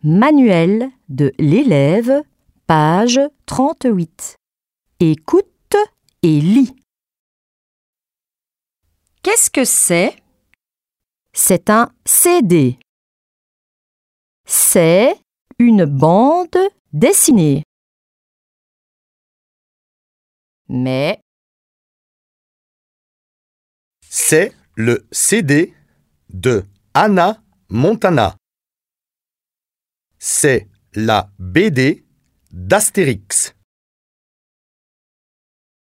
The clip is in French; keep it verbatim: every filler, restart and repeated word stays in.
Manuel de l'élève, page trente-huit. Écoute et lis. Qu'est-ce que c'est? C'est un C D. C'est une bande dessinée. Mais c'est le C D de Hannah Montana. C'est la B D d'Astérix.